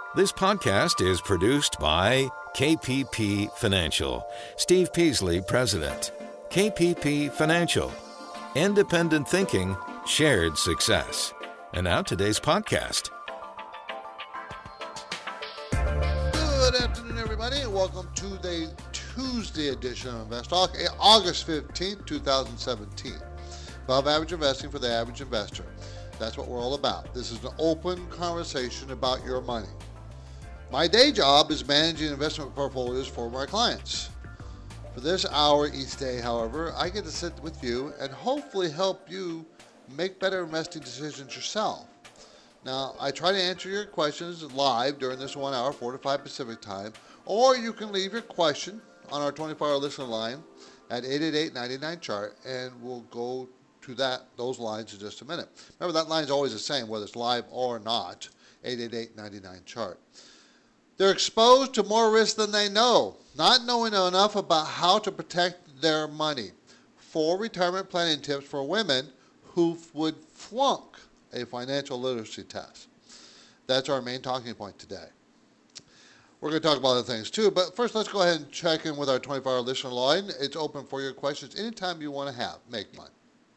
This podcast is produced by KPP Financial. Steve Peasley, President. KPP Financial. Independent thinking, shared success. And now today's podcast. Good afternoon, everybody, and welcome to the Tuesday edition of Invest Talk, August 15th, 2017. Above average investing for the average investor. That's what we're all about. This is an open conversation about your money. My day job is managing investment portfolios for my clients. For this hour each day, however, I get to sit with you and hopefully help you make better investing decisions yourself. Now, I try to answer your questions live during this 1 hour, 4 to 5 Pacific time, or you can leave your question on our 24-hour listener line at 888-99-CHART, and we'll go to those lines in just a minute. Remember, that line's always the same, whether it's live or not, 888-99-CHART. They're exposed to more risk than they know, not knowing enough about how to protect their money. 4 retirement planning tips for women who would flunk a financial literacy test. That's our main talking point today. We're going to talk about other things too, but first let's go ahead and check in with our 24-hour listener line. It's open for your questions anytime you want to make one.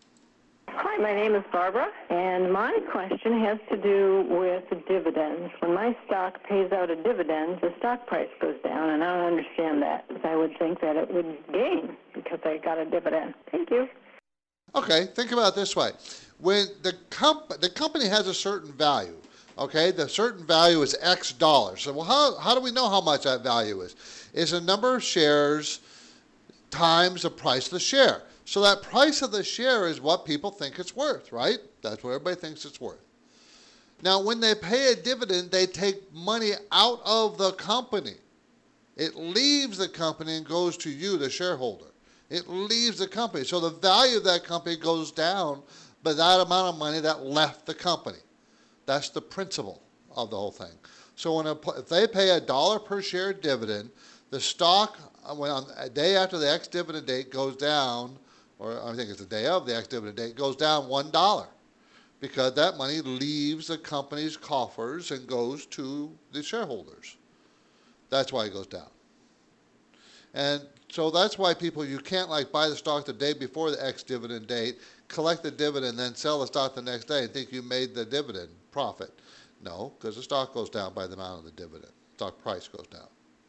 Hi, my name is Barbara, and my question has to do with dividends. When my stock pays out a dividend, the stock price goes down, and I don't understand that. I would think that it would gain because I got a dividend. Thank you. Okay, think about it this way. When the company has a certain value, okay, the certain value is X dollars. So how do we know how much that value is? It's a number of shares times the price of the share. So that price of the share is what people think it's worth, right? That's what everybody thinks it's worth. Now, when they pay a dividend, they take money out of the company. It leaves the company and goes to you, the shareholder. It leaves the company. So the value of that company goes down by that amount of money that left the company. That's the principle of the whole thing. So if they pay $1 per share dividend, the stock, when on a day after the ex-dividend date goes down, or I think it's the day of the ex-dividend date, goes down $1 because that money leaves the company's coffers and goes to the shareholders. That's why it goes down. And so that's why you can't buy the stock the day before the ex-dividend date, collect the dividend, then sell the stock the next day and think you made the dividend profit. No, because the stock goes down by the amount of the dividend. Stock price goes down.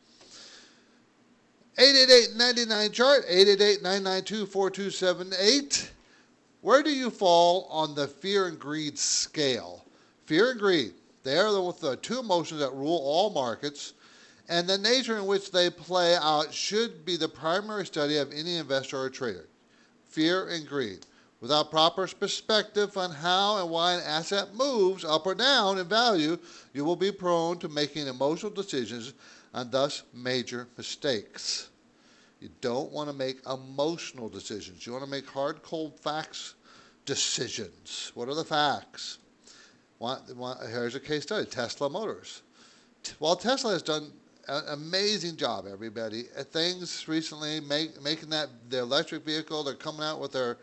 888-99-CHART, 888-992-4278. Where do you fall on the fear and greed scale? Fear and greed, they are the two emotions that rule all markets, and the nature in which they play out should be the primary study of any investor or trader. Fear and greed. Without proper perspective on how and why an asset moves up or down in value, you will be prone to making emotional decisions and thus major mistakes. You don't want to make emotional decisions. You want to make hard, cold facts decisions. What are the facts? Here's a case study, Tesla Motors. Well, Tesla has done an amazing job, everybody, at things recently, making that their electric vehicle. They're coming out with their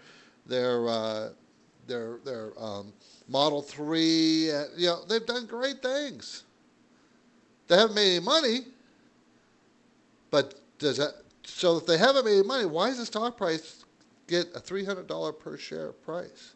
Model 3. They've done great things. They haven't made any money, but so if they haven't made any money, why does the stock price get a $300 per share price?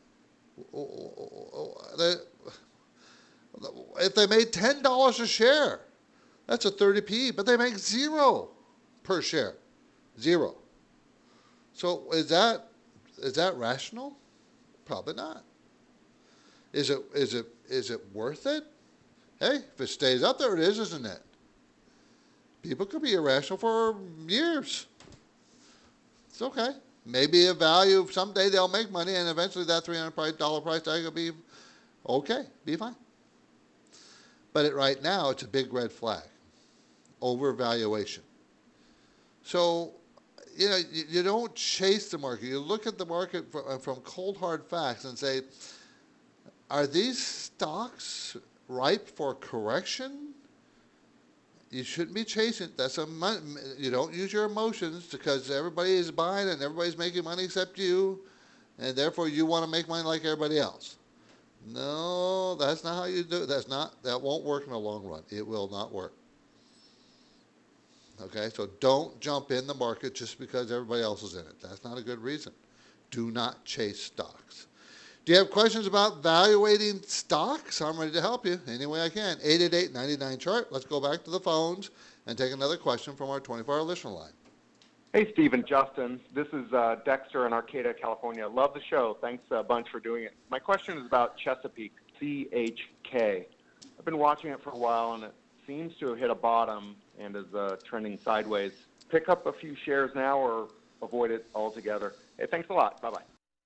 If they made $10 a share, that's a 30 PE, but they make 0 per share. 0. So is that rational? Probably not. Is it worth it? Hey, if it stays up there, it is, isn't it? People could be irrational for years. It's okay. Maybe a value, someday they'll make money, and eventually that $300 price tag will be okay, be fine. But right now, it's a big red flag. Overvaluation. So, you don't chase the market. You look at the market from cold, hard facts and say, are these stocks ripe for correction? You shouldn't be chasing. You don't use your emotions because everybody is buying and everybody's making money except you, and therefore you want to make money like everybody else. No, that's not how you do it. That won't work in the long run. It will not work. Okay, so don't jump in the market just because everybody else is in it. That's not a good reason. Do not chase stocks. Do you have questions about valuating stocks? I'm ready to help you any way I can. 888-99-CHART. Let's go back to the phones and take another question from our 24-hour listener line. Hey, Steve and Justin. This is Dexter in Arcata, California. Love the show. Thanks a bunch for doing it. My question is about Chesapeake, CHK. I've been watching it for a while, and it seems to have hit a bottom and is trending sideways. Pick up a few shares now or avoid it altogether. Hey, thanks a lot. Bye-bye.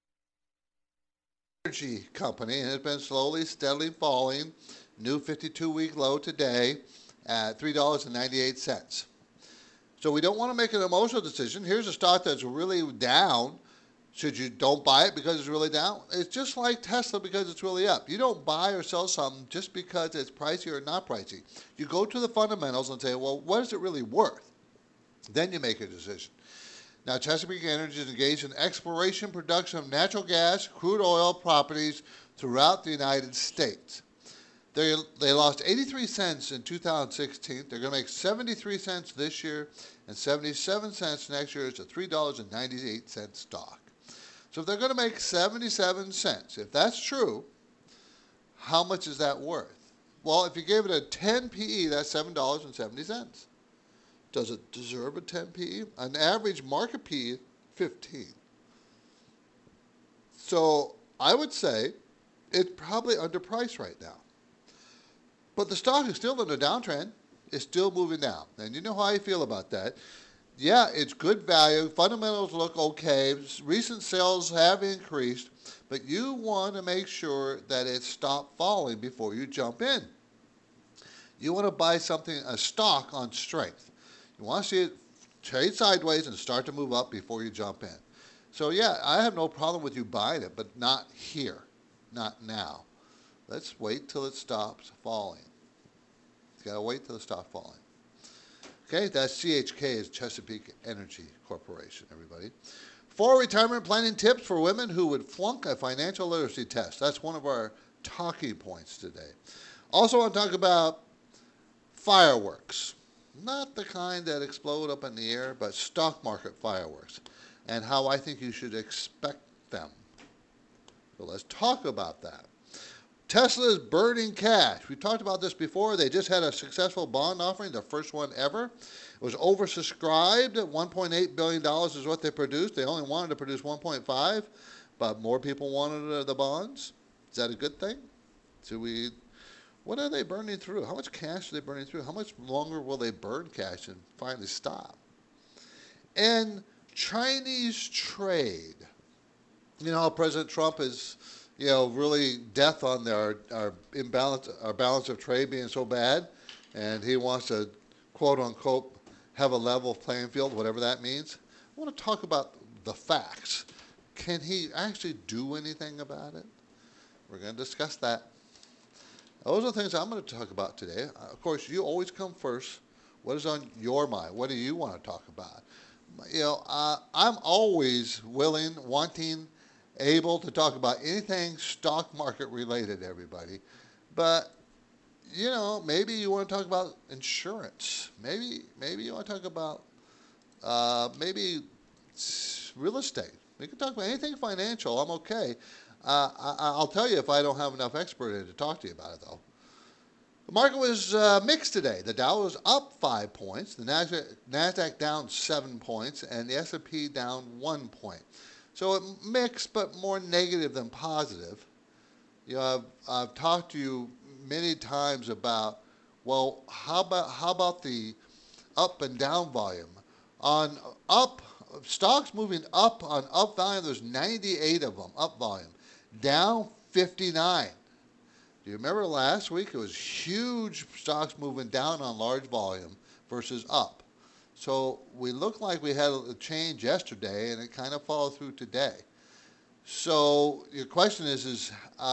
Energy company, and it's been slowly, steadily falling. New 52-week low today at $3.98. So we don't want to make an emotional decision. Here's a stock that's really down. Should you don't buy it because it's really down? It's just like Tesla because it's really up. You don't buy or sell something just because it's pricey or not pricey. You go to the fundamentals and say, well, what is it really worth? Then you make a decision. Now, Chesapeake Energy is engaged in exploration, production of natural gas, crude oil properties throughout the United States. They lost 83 cents in 2016. They're going to make 73 cents this year and 77 cents next year. It's a $3.98 stock. So if they're going to make 77 cents, if that's true, how much is that worth? Well, if you gave it a 10 PE, that's $7.70. Does it deserve a 10 PE? An average market PE, 15. So I would say it's probably underpriced right now. But the stock is still in a downtrend. It's still moving down. And you know how I feel about that. Yeah, it's good value. Fundamentals look okay. Recent sales have increased. But you want to make sure that it stopped falling before you jump in. You want to buy something, a stock on strength. You want to see it trade sideways and start to move up before you jump in. So yeah, I have no problem with you buying it, but not here, not now. Let's wait till it stops falling. You gotta wait till it stops falling. Okay, that's CHK is Chesapeake Energy Corporation, everybody. 4 retirement planning tips for women who would flunk a financial literacy test. That's one of our talking points today. Also, I want to talk about fireworks. Not the kind that explode up in the air, but stock market fireworks, and how I think you should expect them. So let's talk about that. Tesla is burning cash. We talked about this before. They just had a successful bond offering, the first one ever. It was oversubscribed. $1.8 billion is what they produced. They only wanted to produce 1.5, but more people wanted the bonds. Is that a good thing? What are they burning through? How much cash are they burning through? How much longer will they burn cash and finally stop? And Chinese trade. You know how President Trump is, really death on our balance of trade being so bad, and he wants to, quote unquote, have a level playing field, whatever that means. I want to talk about the facts. Can he actually do anything about it? We're going to discuss that. Those are the things I'm going to talk about today. Of course, you always come first. What is on your mind? What do you want to talk about? I'm always willing, wanting, able to talk about anything stock market related, everybody. But, maybe you want to talk about insurance. Maybe you want to talk about maybe real estate. We can talk about anything financial. I'm okay. I'll tell you if I don't have enough expert to talk to you about it, though. The market was mixed today. The Dow was up 5 points, the NASDAQ down 7 points, and the S&P down 1 point. So it mixed, but more negative than positive. I've talked to you many times about, well, how about the up and down volume? On up, stocks moving up on up volume, there's 98 of them, up volume. Down 59. Do you remember last week? It was huge stocks moving down on large volume versus up. So we looked like we had a change yesterday, and it kind of followed through today. So your question is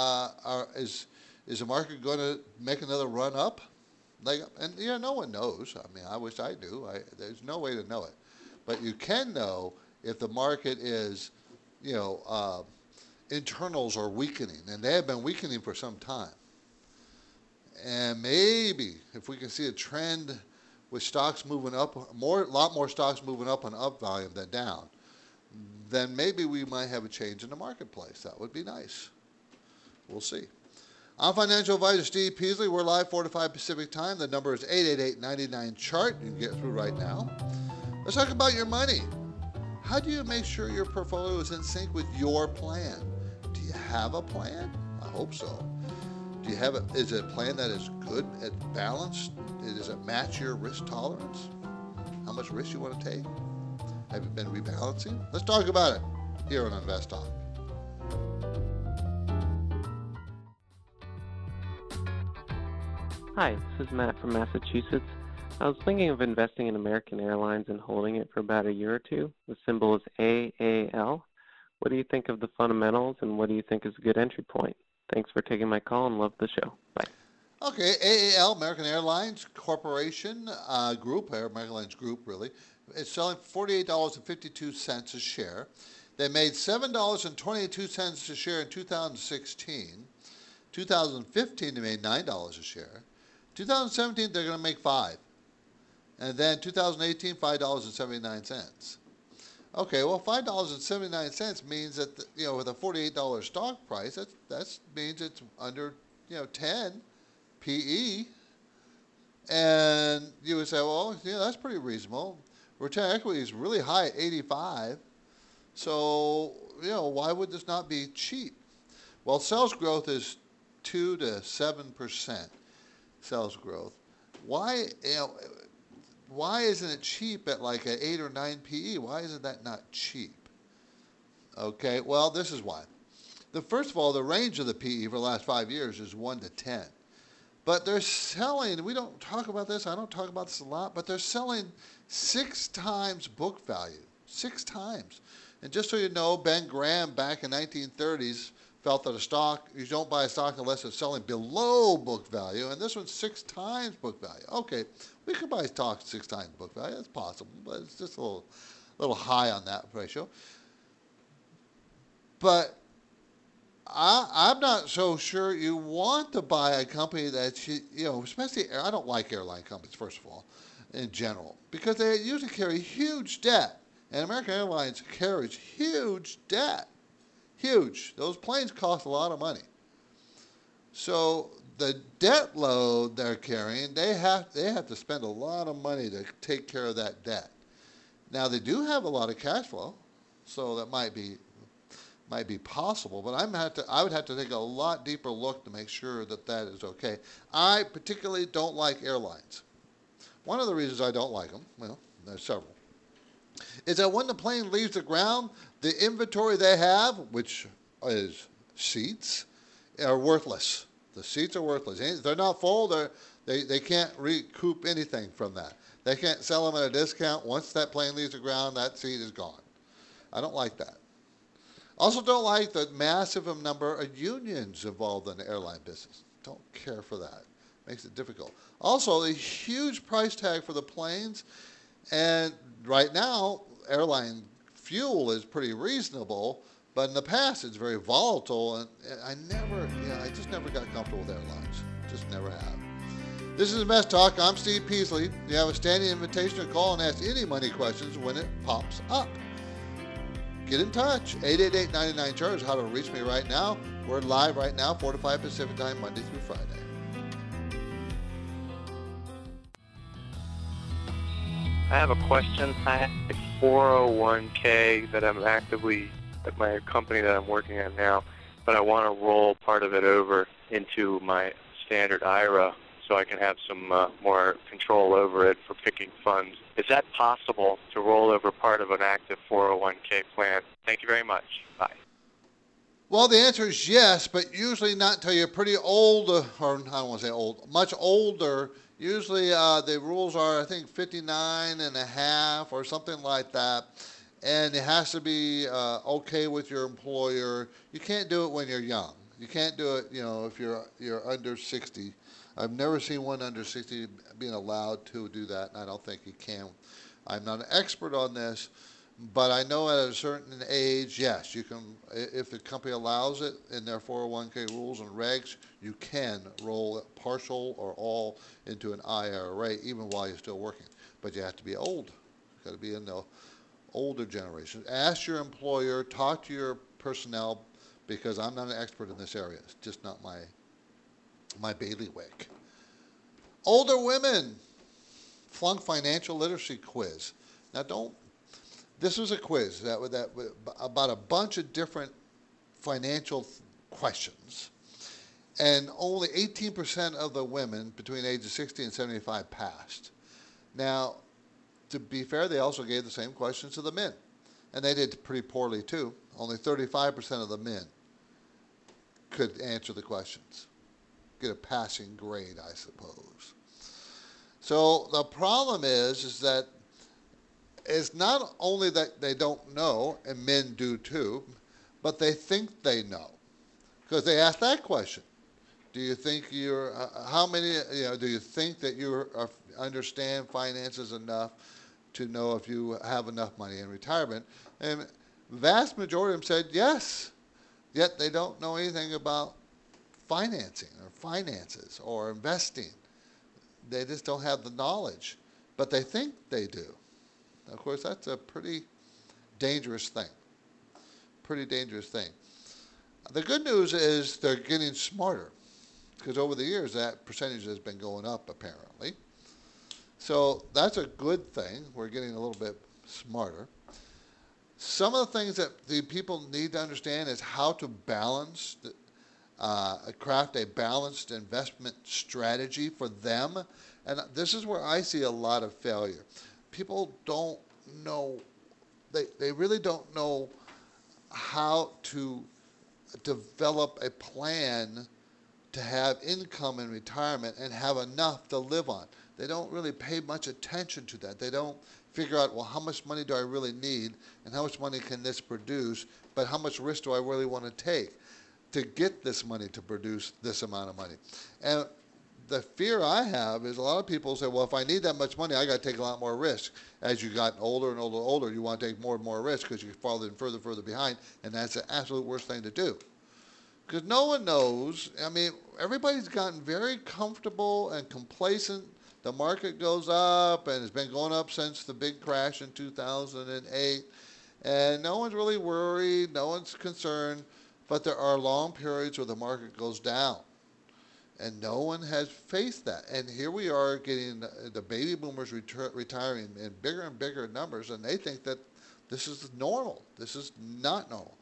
the market going to make another run up? No one knows. I mean, I wish I knew. There's no way to know it. But you can know if the market is, internals are weakening, and they have been weakening for some time. And maybe if we can see a trend with stocks moving up, a lot more stocks moving up on up volume than down, then maybe we might have a change in the marketplace. That would be nice. We'll see. I'm financial advisor Steve Peasley. We're live 4 to 5 Pacific time. The number is 888-99-CHART. You can get through right now. Let's talk about your money. How do you make sure your portfolio is in sync with your plan? Do you have a plan? I hope so. Do you have is it a plan that is good and balanced? Does it match your risk tolerance? How much risk you want to take? Have you been rebalancing? Let's talk about it here on Invest Talk. Hi, this is Matt from Massachusetts. I was thinking of investing in American Airlines and holding it for about a year or two. The symbol is AAL. What do you think of the fundamentals, and what do you think is a good entry point? Thanks for taking my call and love the show. Bye. Okay, AAL, American Airlines Corporation Group, American Airlines Group, really. It's selling $48.52 a share. They made $7.22 a share in 2016. 2015, they made $9 a share. 2017, they're going to make $5. And then 2018, $5.79. Okay, well, $5.79 means that, with a $48 stock price, that means it's under, 10 PE. And you would say, well, that's pretty reasonable. Return on equity is really high at 85. So, why would this not be cheap? Well, sales growth is 2 to 7% sales growth. Why isn't it cheap at like an 8 or 9 PE? Why isn't that not cheap? Okay, well, this is why. First of all, the range of the PE for the last 5 years is 1 to 10. But they're selling, we don't talk about this, I don't talk about this a lot, but they're selling 6 times book value. 6 times. And just so you know, Ben Graham back in 1930s felt that you don't buy a stock unless it's selling below book value, and this one's 6 times book value. Okay, we could buy stocks 6 times book value. That's possible, but it's just a little high on that ratio. But I'm not so sure you want to buy a company that, especially, I don't like airline companies, first of all, in general, because they usually carry huge debt, and American Airlines carries huge debt. Huge. Those planes cost a lot of money. So the debt load they're carrying, they have to spend a lot of money to take care of that debt. Now they do have a lot of cash flow, so that might be possible, but I would have to take a lot deeper look to make sure that is okay. I particularly don't like airlines. One of the reasons I don't like them, well, there's several, is that when the plane leaves the ground, the inventory they have, which is seats, are worthless. The seats are worthless. If they're not full, they can't recoup anything from that. They can't sell them at a discount. Once that plane leaves the ground, that seat is gone. I don't like that. Also don't like the massive number of unions involved in the airline business. Don't care for that. Makes it difficult. Also, the huge price tag for the planes, and right now, airline fuel is pretty reasonable, but in the past it's very volatile, and I just never got comfortable with airlines. Just never have. This is Invest Talk. I'm Steve Peasley. You have a standing invitation to call and ask any money questions when it pops up. Get in touch. 888-99-CHART is how to reach me right now. We're live right now, 4 to 5 Pacific time, Monday through Friday. I have a question. I have a 401k that I'm actively at my company that I'm working at now, but I want to roll part of it over into my standard IRA so I can have some more control over it for picking funds. Is that possible to roll over part of an active 401k plan? Thank you very much. Bye. Well, the answer is yes, but usually not until you're pretty old, or I don't want to say old, much older. Usually the rules are, I think, 59 and a half or something like that. And it has to be okay with your employer. You can't do it when you're young. You can't do it, if you're under 60. I've never seen one under 60 being allowed to do that, and I don't think you can. I'm not an expert on this, But I know at a certain age, yes, you can, if the company allows it in their 401k rules and regs, you can roll it partial or all into an IRA even while you're still working. But you have to be old. You've got to be in the older generation. Ask your employer, talk to your personnel, because I'm not an expert in this area. It's just not my bailiwick. Older women flunk financial literacy quiz. Now this was a quiz that about a bunch of different financial questions, and only 18% of the women between ages 60 and 75 passed. Now, to be fair, they also gave the same questions to the men, and they did pretty poorly too. Only 35% of the men could answer the questions, get a passing grade, I suppose. So the problem is that it's not only that they don't know, and men do too, but they think they know, because they ask that question. Do you think do you think that you understand finances enough to know if you have enough money in retirement? And vast majority of them said yes, yet they don't know anything about financing or finances or investing. They just don't have the knowledge, but they think they do. Of course, that's a pretty dangerous thing. Pretty dangerous thing. The good news is they're getting smarter, because over the years that percentage has been going up apparently. So that's a good thing. We're getting a little bit smarter. Some of the things that the people need to understand is how to balance, craft a balanced investment strategy for them. And this is where I see a lot of failure. People don't know, they really don't know how to develop a plan to have income in retirement and have enough to live on. They don't really pay much attention to that. They don't figure out, well, how much money do I really need, and how much money can this produce, but how much risk do I really want to take to get this money to produce this amount of money? And the fear I have is a lot of people say, well, if I need that much money, I got to take a lot more risk. As you got older and older, you want to take more and more risk because you're falling further and further behind, and that's the absolute worst thing to do. Because no one knows. I mean, everybody's gotten very comfortable and complacent. The market goes up, and it's been going up since the big crash in 2008, and no one's really worried, no one's concerned, but there are long periods where the market goes down. And no one has faced that. And here we are getting the baby boomers retiring in bigger and bigger numbers, and they think that this is normal. This is not normal.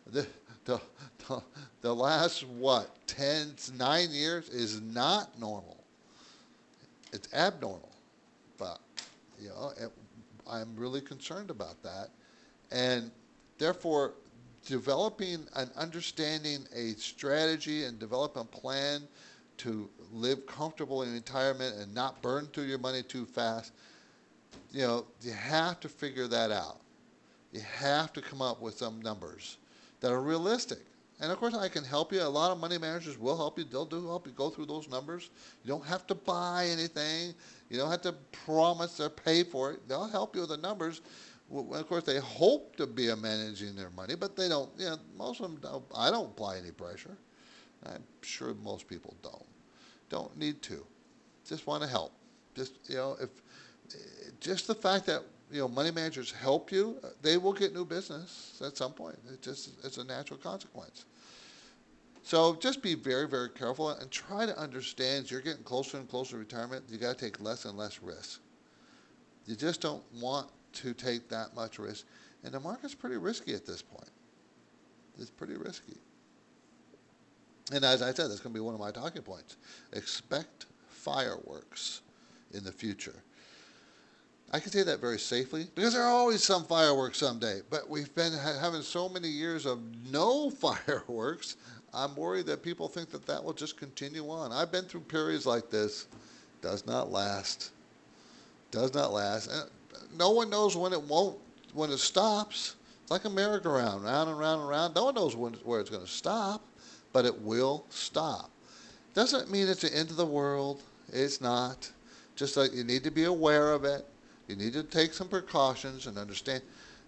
The last, 9 years is not normal. It's abnormal. But, I'm really concerned about that. And therefore, developing and understanding a strategy and develop a plan to live comfortable in retirement and not burn through your money too fast, you have to figure that out. You have to come up with some numbers that are realistic. And of course, I can help you. A lot of money managers will help you. They'll help you go through those numbers. You don't have to buy anything. You don't have to promise or pay for it. They'll help you with the numbers. Of course, they hope to be managing their money, but they don't. Most of them don't. I don't apply any pressure. I'm sure most people don't need to. Just want to help. Just the fact that money managers help you, they will get new business at some point. It's a natural consequence. So just be very, very careful and try to understand. As you're getting closer and closer to retirement, you got to take less and less risk. You just don't want to take that much risk, and the market's pretty risky at this point. It's pretty risky. And as I said, that's going to be one of my talking points. Expect fireworks in the future. I can say that very safely because there are always some fireworks someday. But we've been having so many years of no fireworks. I'm worried that people think that will just continue on. I've been through periods like this. Does not last. Does not last. And no one knows when it stops. It's like a merry-go-round, round and round and round. No one knows where it's going to stop. But it will stop. Doesn't mean it's the end of the world. It's not. Just like you need to be aware of it. You need to take some precautions and understand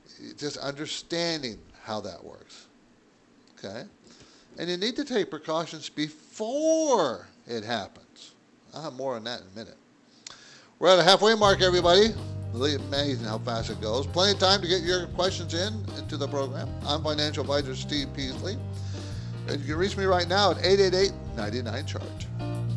just understanding how that works. Okay? And you need to take precautions before it happens. I'll have more on that in a minute. We're at a halfway mark, everybody. Really amazing how fast it goes. Plenty of time to get your questions into the program. I'm financial advisor Steve Peasley. And you can reach me right now at 888-99-CHART.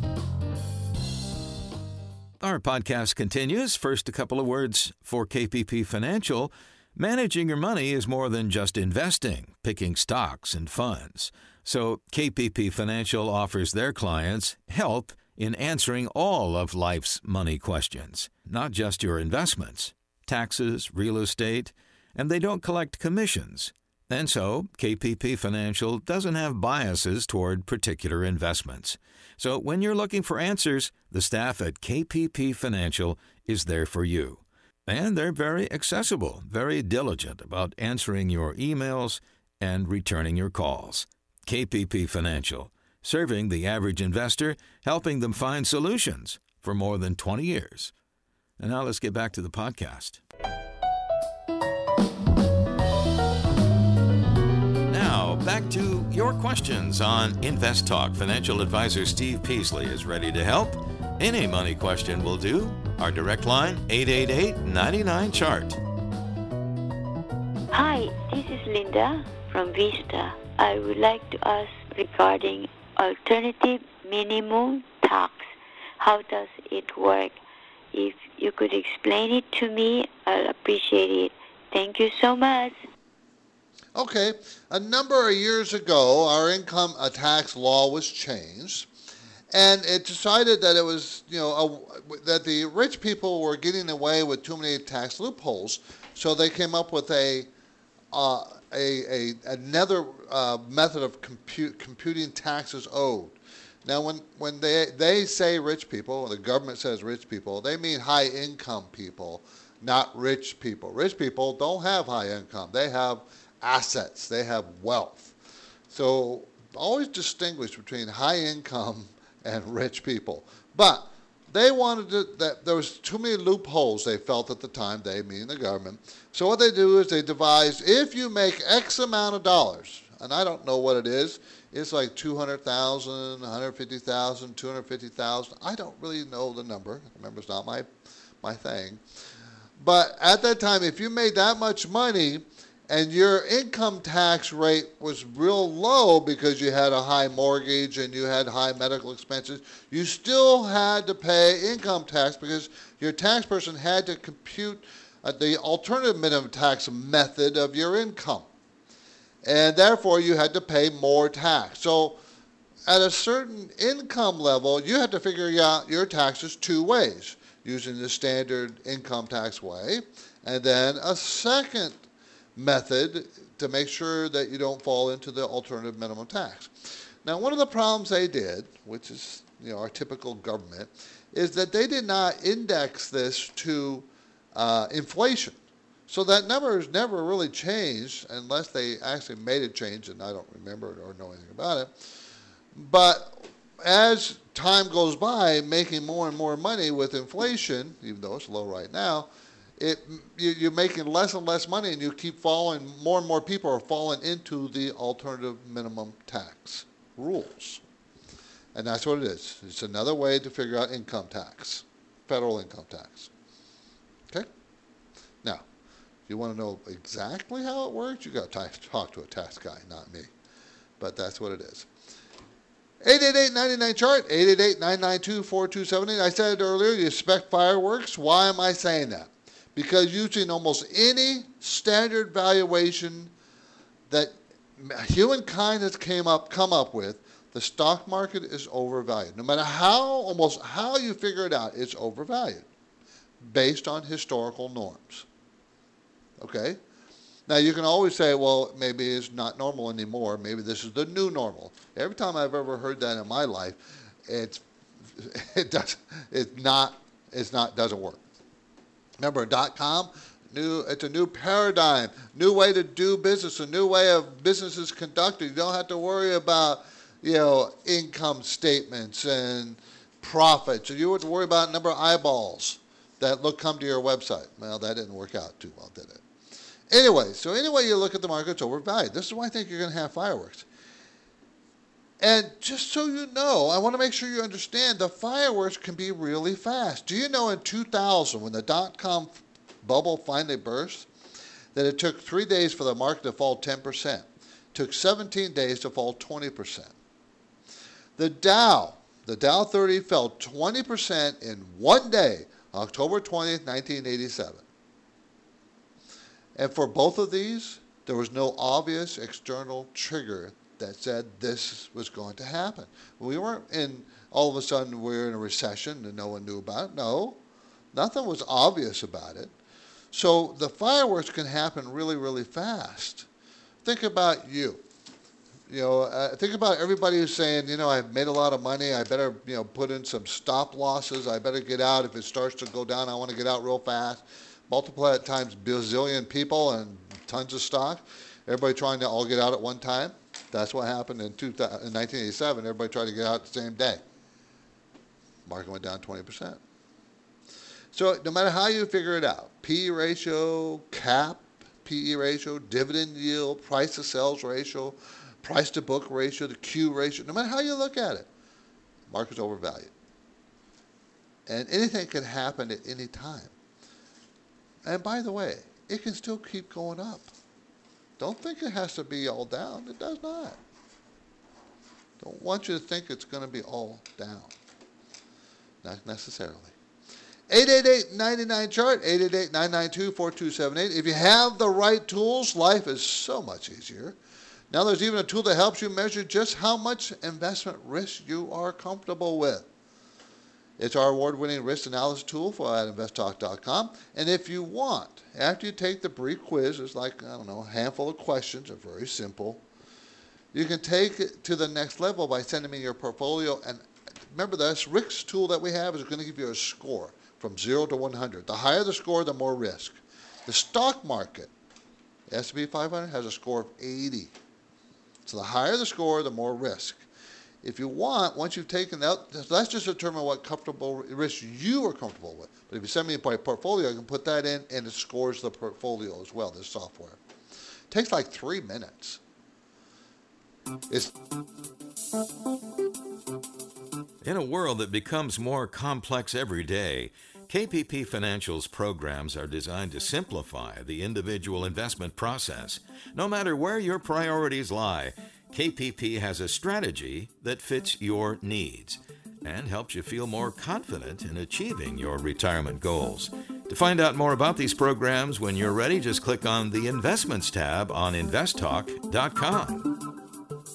Our podcast continues. First, a couple of words for KPP Financial. Managing your money is more than just investing, picking stocks and funds. So KPP Financial offers their clients help in answering all of life's money questions, not just your investments, taxes, real estate, and they don't collect commissions. And so KPP Financial doesn't have biases toward particular investments. So when you're looking for answers, the staff at KPP Financial is there for you. And they're very accessible, very diligent about answering your emails and returning your calls. KPP Financial, serving the average investor, helping them find solutions for more than 20 years. And now let's get back to the podcast. Now, back to your questions on Invest Talk. Financial advisor Steve Peasley is ready to help. Any money question will do. Our direct line, 888-99-CHART. Hi, this is Linda from Vista. I would like to ask regarding alternative minimum tax. How does it work? If you could explain it to me, I'll appreciate it. Thank you so much. Okay, a number of years ago, our income tax law was changed, and it decided that it was, that the rich people were getting away with too many tax loopholes, so they came up with another method of computing taxes owed. Now, when they say rich people, the government says rich people, they mean high income people, not rich people. Rich people don't have high income. They have assets. They have wealth. So always distinguish between high income and rich people. But they wanted that there was too many loopholes, they felt at the time, they meaning the government. So what they do is they devise, if you make X amount of dollars, and I don't know what it is, it's like 200,000, 150,000, 250,000. I don't really know the number. The number's not my thing. But at that time, if you made that much money and your income tax rate was real low because you had a high mortgage and you had high medical expenses, you still had to pay income tax because your tax person had to compute the alternative minimum tax method of your income. And therefore, you had to pay more tax. So at a certain income level, you had to figure out your taxes two ways, using the standard income tax way, and then a second method to make sure that you don't fall into the alternative minimum tax. Now, one of the problems they did, which is our typical government, is that they did not index this to inflation. So that number has never really changed unless they actually made a change, and I don't remember it or know anything about it. But as time goes by, making more and more money with inflation, even though it's low right now, you're making less and less money, and you keep falling. More and more people are falling into the alternative minimum tax rules. And that's what it is. It's another way to figure out income tax, federal income tax. Okay? Now, if you want to know exactly how it works, you got to talk to a tax guy, not me. But that's what it is. 888-99-CHART, 888-992-4278. I said it earlier, you expect fireworks. Why am I saying that? Because using almost any standard valuation that humankind has come up with, the stock market is overvalued. No matter almost how you figure it out, it's overvalued based on historical norms. Okay? Now, you can always say, well, maybe it's not normal anymore. Maybe this is the new normal. Every time I've ever heard that in my life, it doesn't work. Remember, .com, it's a new paradigm, new way to do business, a new way of businesses conducted. You don't have to worry about, income statements and profits. You have to worry about number of eyeballs that come to your website. Well, that didn't work out too well, did it? Anyway, so anyway you look at the market, it's overvalued. This is why I think you're going to have fireworks. And just so you know, I want to make sure you understand the fireworks can be really fast. Do you know in 2000, when the dot-com bubble finally burst, that it took 3 days for the market to fall 10%? It took 17 days to fall 20%. The Dow 30 fell 20% in one day, October 20th, 1987. And for both of these, there was no obvious external trigger that said this was going to happen. We weren't all of a sudden we're in a recession and no one knew about it. No, nothing was obvious about it. So the fireworks can happen really, really fast. Think about you. Think about everybody who's saying, I've made a lot of money. I better, put in some stop losses. I better get out. If it starts to go down, I want to get out real fast. Multiply it times bazillion people and tons of stock. Everybody trying to all get out at one time. That's what happened in 1987. Everybody tried to get out the same day. Market went down 20%. So no matter how you figure it out, P/E ratio, CAP, P/E ratio, dividend yield, price to sales ratio, price to book ratio, the Q ratio, no matter how you look at it, market's overvalued. And anything can happen at any time. And by the way, it can still keep going up. Don't think it has to be all down. It does not. Don't want you to think it's going to be all down. Not necessarily. 888-99-CHART, 888-992-4278. If you have the right tools, life is so much easier. Now there's even a tool that helps you measure just how much investment risk you are comfortable with. It's our award-winning risk analysis tool at investtalk.com. And if you want, after you take the brief quiz, it's like, a handful of questions, are very simple. You can take it to the next level by sending me your portfolio. And remember, this risk tool that we have is going to give you a score from 0 to 100. The higher the score, the more risk. The stock market, S&P 500, has a score of 80. So the higher the score, the more risk. If you want, once you've taken that, let's just determine what comfortable risk you are comfortable with. But if you send me a portfolio, I can put that in, and it scores the portfolio as well, this software. It takes like 3 minutes. In a world that becomes more complex every day, KPP Financial's programs are designed to simplify the individual investment process. No matter where your priorities lie, KPP has a strategy that fits your needs and helps you feel more confident in achieving your retirement goals. To find out more about these programs when you're ready, just click on the Investments tab on investtalk.com.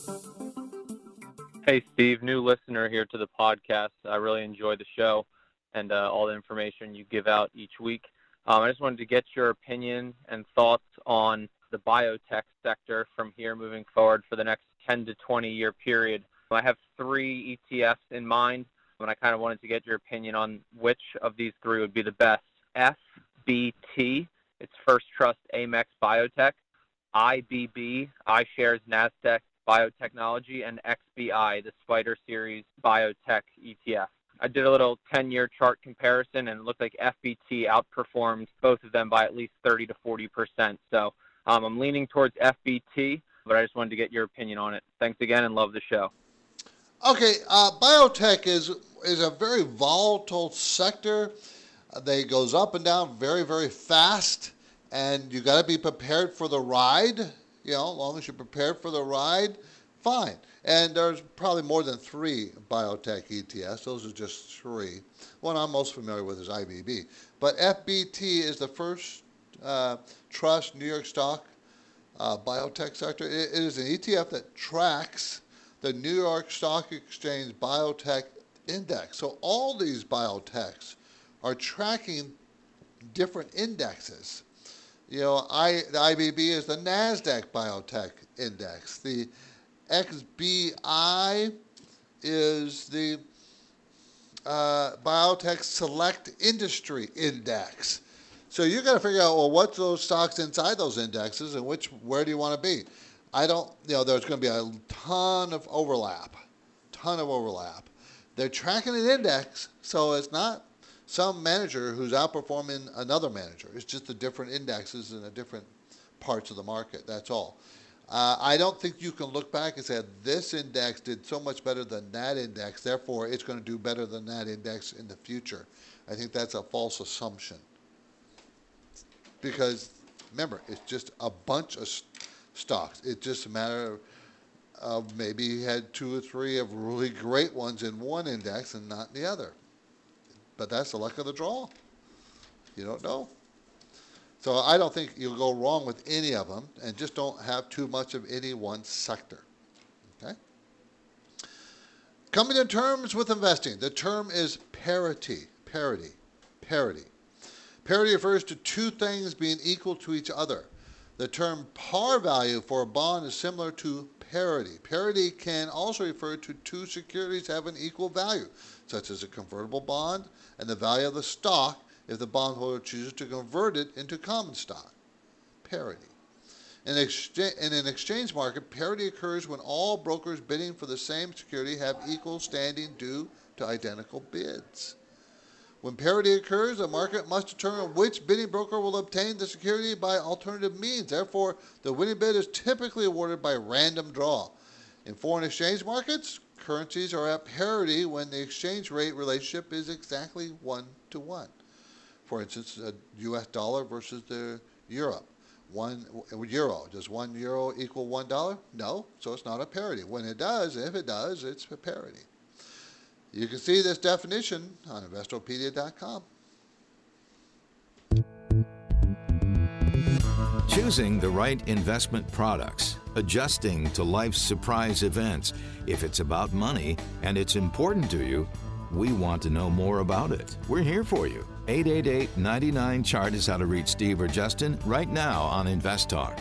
Hey, Steve, new listener here to the podcast. I really enjoy the show and all the information you give out each week. I just wanted to get your opinion and thoughts on the biotech sector from here moving forward for the next 10 to 20 year period. I have 3 ETFs in mind, and I kind of wanted to get your opinion on which of these 3 would be the best. FBT, it's First Trust Amex Biotech, IBB, iShares Nasdaq Biotechnology, and XBI, the Spider Series Biotech ETF. I did a little 10-year chart comparison, and it looked like FBT outperformed both of them by at least 30 to 40%. So I'm leaning towards FBT, but I just wanted to get your opinion on it. Thanks again, and love the show. Okay, biotech is a very volatile sector. They goes up and down very, very fast, and you got to be prepared for the ride. As long as you're prepared for the ride, fine. And there's probably more than 3 biotech ETFs. Those are just 3. One I'm most familiar with is IBB. But FBT is the First Trust New York Stock biotech sector. It is an ETF that tracks the New York Stock Exchange Biotech Index. So all these biotechs are tracking different indexes. The IBB is the NASDAQ Biotech Index. The XBI is the Biotech Select Industry Index. So you got to figure out, well, what's those stocks inside those indexes and where do you want to be? There's going to be a ton of overlap. They're tracking an index, so it's not some manager who's outperforming another manager. It's just the different indexes and a different parts of the market. That's all. I don't think you can look back and say this index did so much better than that index, therefore it's going to do better than that index in the future. I think that's a false assumption. Because, remember, it's just a bunch of stocks. It's just a matter of maybe you had 2 or 3 of really great ones in one index and not in the other. But that's the luck of the draw. You don't know. So I don't think you'll go wrong with any of them, and just don't have too much of any one sector. Okay? Coming to terms with investing. The term is parity. Parity. Parity. Parity refers to two things being equal to each other. The term par value for a bond is similar to parity. Parity can also refer to two securities having equal value, such as a convertible bond and the value of the stock if the bondholder chooses to convert it into common stock. Parity. In an exchange market, parity occurs when all brokers bidding for the same security have equal standing due to identical bids. When parity occurs, a market must determine which bidding broker will obtain the security by alternative means. Therefore, the winning bid is typically awarded by random draw. In foreign exchange markets, currencies are at parity when the exchange rate relationship is exactly 1-to-1. For instance, a U.S. dollar versus the euro. Does 1 euro equal $1? No, so it's not a parity. When it does, if it does, it's a parity. You can see this definition on Investopedia.com. Choosing the right investment products, adjusting to life's surprise events. If it's about money and it's important to you, we want to know more about it. We're here for you. 888-99-CHART is how to reach Steve or Justin right now on Invest Talk.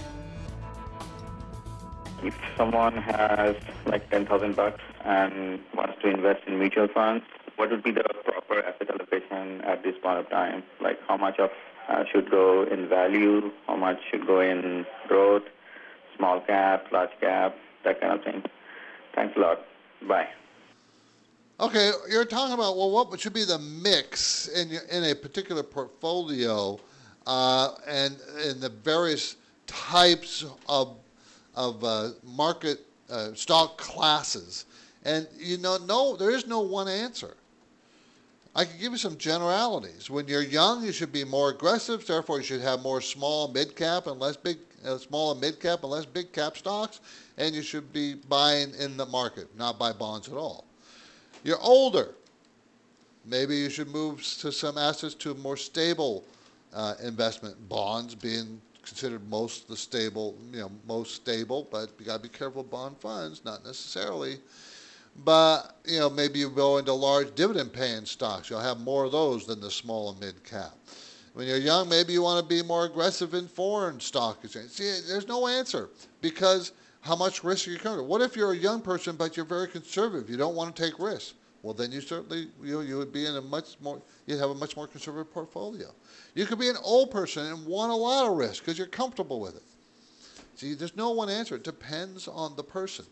If someone has like $10,000 and wants to invest in mutual funds, what would be the proper asset allocation at this point of time? Like how much of should go in value, how much should go in growth, small cap, large cap, that kind of thing. Thanks a lot. Bye. Okay, you're talking about, well, what should be the mix in a particular portfolio and in the various types of market stock classes. And there is no one answer. I can give you some generalities. When you're young, you should be more aggressive. Therefore, you should have more small and mid cap and less big cap stocks. And you should be buying in the market, not buy bonds at all. You're older. Maybe you should move to some assets to more stable investment. Bonds being considered most stable, but you got to be careful. Bond funds, not necessarily. But, maybe you go into large dividend-paying stocks. You'll have more of those than the small and mid-cap. When you're young, maybe you want to be more aggressive in foreign stock exchange. See, there's no answer because how much risk are you covering? What if you're a young person but you're very conservative? You don't want to take risks. Well, then you certainly you would be in you'd have a much more conservative portfolio. You could be an old person and want a lot of risk because you're comfortable with it. See, there's no one answer. It depends on the person.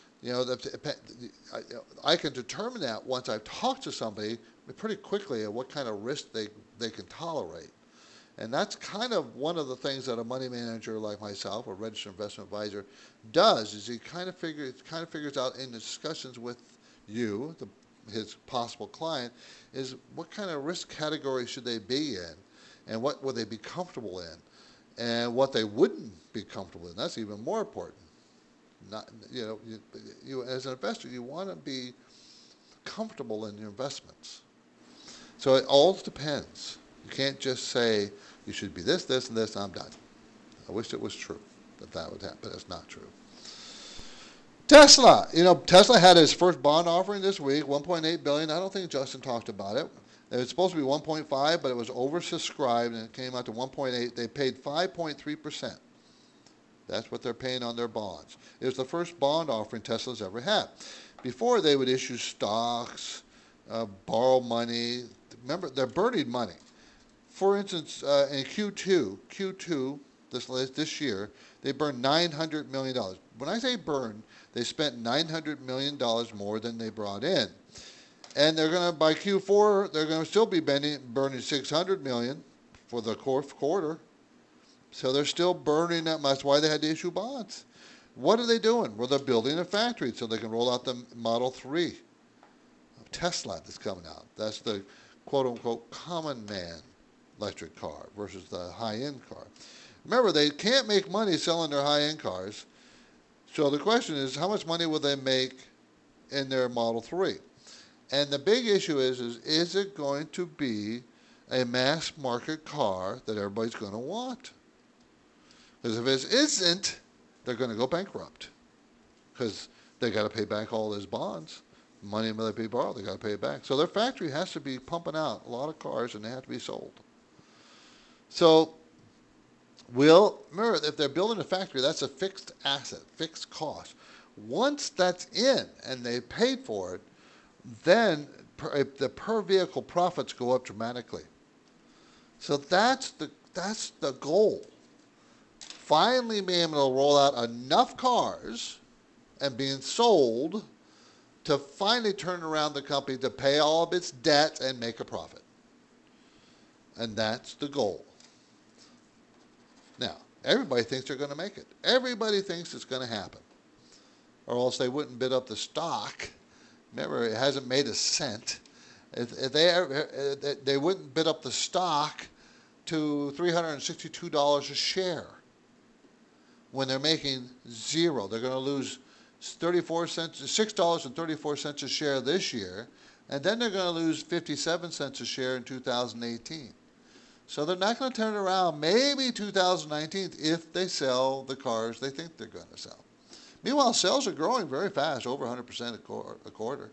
I can determine that once I've talked to somebody pretty quickly at what kind of risk they can tolerate. And that's kind of one of the things that a money manager like myself, a registered investment advisor, does, is he kind of figures out in the discussions with you, his possible client, is what kind of risk category should they be in, and what would they be comfortable in, and what they wouldn't be comfortable in. That's even more important. You as an investor, you want to be comfortable in your investments. So it all depends. You can't just say you should be this, this, and this. I'm done. I wish it was true that would happen, but it's not true. Tesla. Tesla had his first bond offering this week, $1.8 billion. I don't think Justin talked about it. It was supposed to be 1.5, but it was oversubscribed, and it came out to 1.8. They paid 5.3%. That's what they're paying on their bonds. It was the first bond offering Tesla's ever had. Before, they would issue stocks, borrow money. Remember, they're burning money. For instance, in Q2 this year, they burned $900 million. When I say burn, they spent $900 million more than they brought in. And they're going to, by Q4, they're going to still be burning $600 million for the fourth quarter. So they're still burning that much. That's why they had to issue bonds. What are they doing? Well, they're building a factory so they can roll out the Model 3 of Tesla that's coming out. That's the quote-unquote common man electric car versus the high-end car. Remember, they can't make money selling their high-end cars. So the question is, how much money will they make in their Model 3? And the big issue is it going to be a mass market car that everybody's going to want? Because if it isn't, they're going to go bankrupt. Because they got to pay back all those bonds. Money that they borrow, they got to pay it back. So their factory has to be pumping out a lot of cars, and they have to be sold. So, remember, if they're building a factory, that's a fixed asset, fixed cost. Once that's in and they paid for it, then the per vehicle profits go up dramatically. So that's the goal. Finally being able to roll out enough cars and being sold to finally turn around the company to pay all of its debt and make a profit. And that's the goal. Now, everybody thinks they're going to make it. Everybody thinks it's going to happen. Or else they wouldn't bid up the stock. Remember, it hasn't made a cent. If they wouldn't bid up the stock to $362 a share when they're making zero. They're going to lose 34 cents, $6.34 a share this year, and then they're going to lose 57 cents a share in 2018. So they're not going to turn it around maybe 2019 if they sell the cars they think they're going to sell. Meanwhile, sales are growing very fast, over 100% a quarter.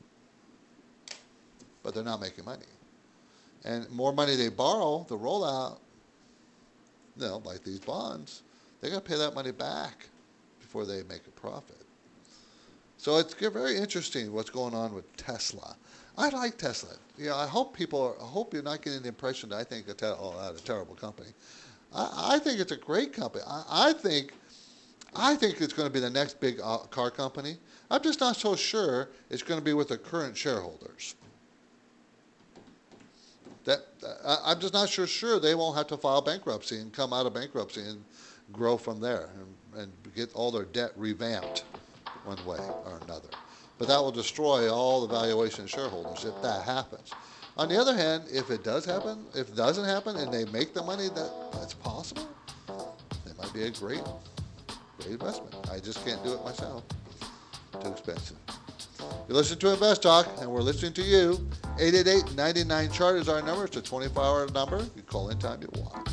But they're not making money. And more money they borrow, the rollout, like these bonds, they got to pay that money back before they make a profit. So it's very interesting what's going on with Tesla. I like Tesla. I hope you're not getting the impression that I think that's a terrible company. I think it's a great company. I think it's going to be the next big car company. I'm just not so sure it's going to be with the current shareholders. I'm just not sure they won't have to file bankruptcy and come out of bankruptcy and grow from there and get all their debt revamped one way or another. But that will destroy all the valuation of shareholders if that happens. On the other hand, if it doesn't happen and they make the money that's possible, it might be a great investment. I just can't do it myself. Too expensive. You listen to Invest Talk, and we're listening to you. 888-99-CHART is our number. It's a 24-hour number. You call anytime you want.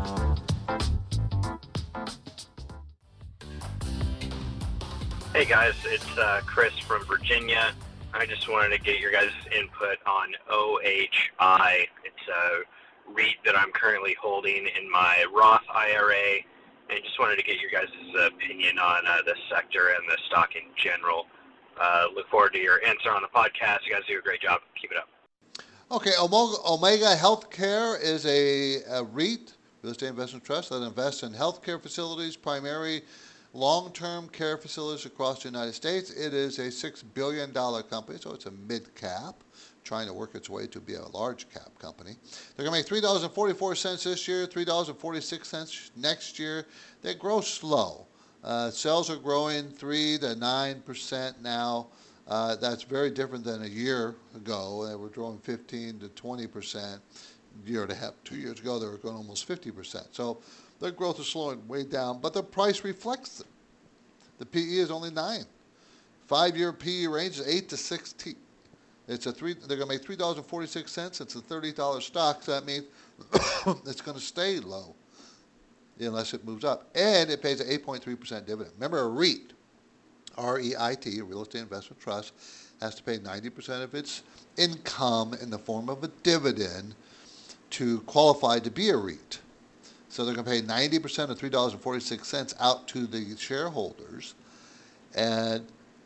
Hey guys, it's Chris from Virginia. I just wanted to get your guys' input on OHI. It's a REIT that I'm currently holding in my Roth IRA, and just wanted to get your guys' opinion on the sector and the stock in general. Look forward to your answer on the podcast. You guys do a great job. Keep it up. Okay, Omega Healthcare is a REIT, Real Estate Investment Trust, that invests in healthcare facilities, primary long-term care facilities across the United States. It is a $6 billion company, so it's a mid-cap, trying to work its way to be a large-cap company. They're going to make $3.44 this year, $3.46 next year. They grow slow. Sales are growing 3 to 9% now. That's very different than a year ago. They were growing 15 to 20%. Year and a half, 2 years ago, they were growing almost 50%. So their growth is slowing way down, but the price reflects it. The PE is only 9. 5-year PE range is 8 to 16. They're going to make $3.46. It's a $30 stock, so that means it's going to stay low unless it moves up. And it pays an 8.3% dividend. Remember, a REIT, R-E-I-T, Real Estate Investment Trust, has to pay 90% of its income in the form of a dividend to qualify to be a REIT. So they're going to pay 90% of $3.46 out to the shareholders. And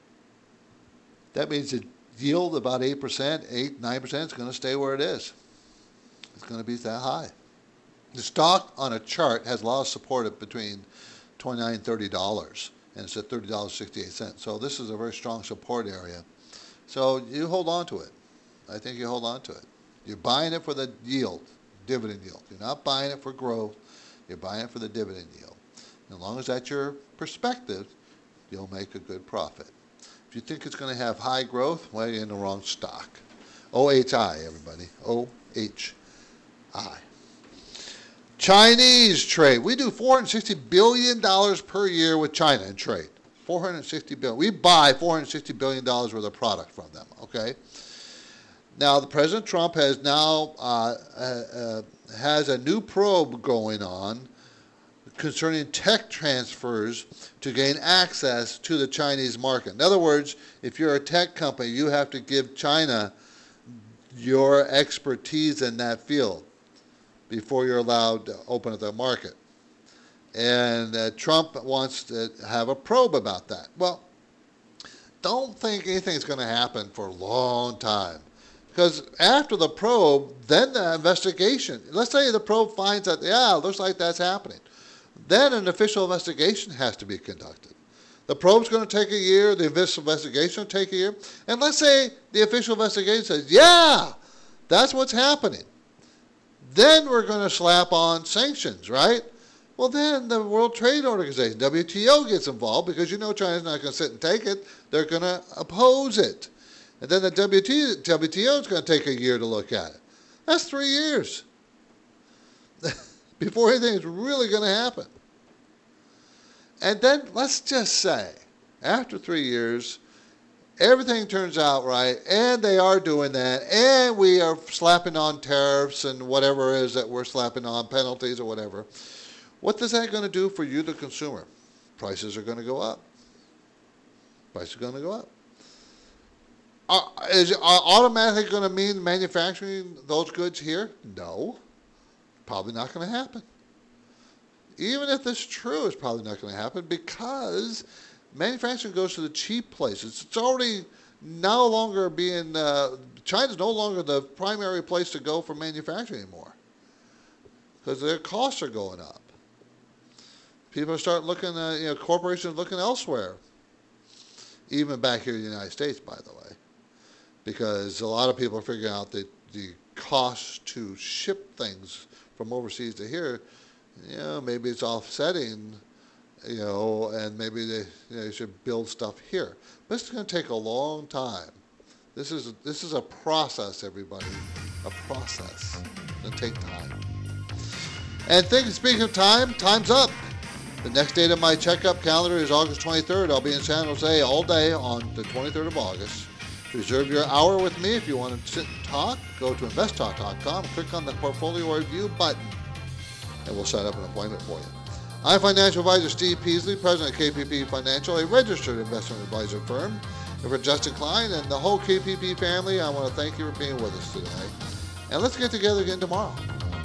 that means the yield about 8%, 9% is going to stay where it is. It's going to be that high. The stock on a chart has a lot of support at between $29 and $30, and it's at $30.68. So this is a very strong support area. So you hold on to it. I think you hold on to it. You're buying it for the yield, dividend yield. You're not buying it for growth. You're buying it for the dividend yield. As long as that's your perspective, you'll make a good profit. If you think it's going to have high growth, well, you're in the wrong stock. OHI, everybody. OHI. Chinese trade. We do $460 billion per year with China in trade. $460 billion. We buy $460 billion worth of product from them, okay? Now, the President Trump has now has a new probe going on concerning tech transfers to gain access to the Chinese market. In other words, if you're a tech company, you have to give China your expertise in that field before you're allowed to open up the market. And Trump wants to have a probe about that. Well, don't think anything's going to happen for a long time. Because after the probe, then the investigation. Let's say the probe finds that, yeah, it looks like that's happening. Then an official investigation has to be conducted. The probe's going to take a year. The official investigation will take a year. And let's say the official investigation says, yeah, that's what's happening. Then we're going to slap on sanctions, right? Well, then the World Trade Organization, WTO, gets involved because you know China's not going to sit and take it. They're going to oppose it. And then the WTO is going to take a year to look at it. That's 3 years before anything is really going to happen. And then let's just say, after 3 years, everything turns out right, and they are doing that, and we are slapping on tariffs and whatever it is that we're slapping on, penalties or whatever. What is that going to do for you, the consumer? Prices are going to go up. Prices are going to go up. Is it automatically going to mean manufacturing those goods here? No. Probably not going to happen. Even if it's true, it's probably not going to happen because manufacturing goes to the cheap places. It's already no longer being, China's no longer the primary place to go for manufacturing anymore because their costs are going up. People start looking at, corporations looking elsewhere, even back here in the United States, by the way, because a lot of people are figuring out that the cost to ship things from overseas to here, maybe it's offsetting, and maybe they should build stuff here. But it's going to take a long time. This is a process, everybody, a process. It's going to take time. And speaking of time, time's up. The next date of my checkup calendar is August 23rd. I'll be in San Jose all day on the 23rd of August. Reserve your hour with me if you want to sit and talk. Go to investtalk.com, click on the portfolio review button, and we'll set up an appointment for you. I'm financial advisor Steve Peasley, president of KPP Financial, a registered investment advisor firm. And for Justin Klein and the whole KPP family, I want to thank you for being with us today. And let's get together again tomorrow.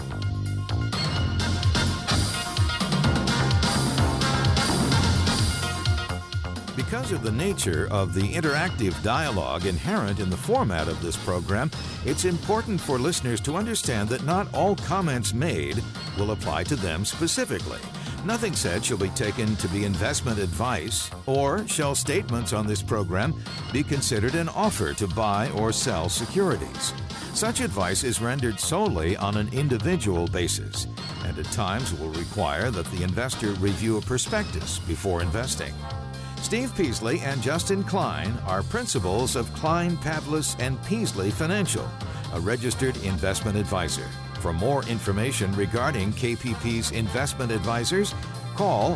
Because of the nature of the interactive dialogue inherent in the format of this program, it's important for listeners to understand that not all comments made will apply to them specifically. Nothing said shall be taken to be investment advice, or shall statements on this program be considered an offer to buy or sell securities. Such advice is rendered solely on an individual basis, and at times will require that the investor review a prospectus before investing. Steve Peasley and Justin Klein are principals of Klein, Pavlis & Peasley Financial, a registered investment advisor. For more information regarding KPP's investment advisors, call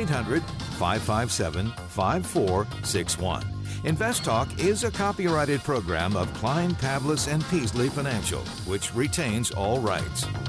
1-800-557-5461. Invest Talk is a copyrighted program of Klein, Pavlis & Peasley Financial, which retains all rights.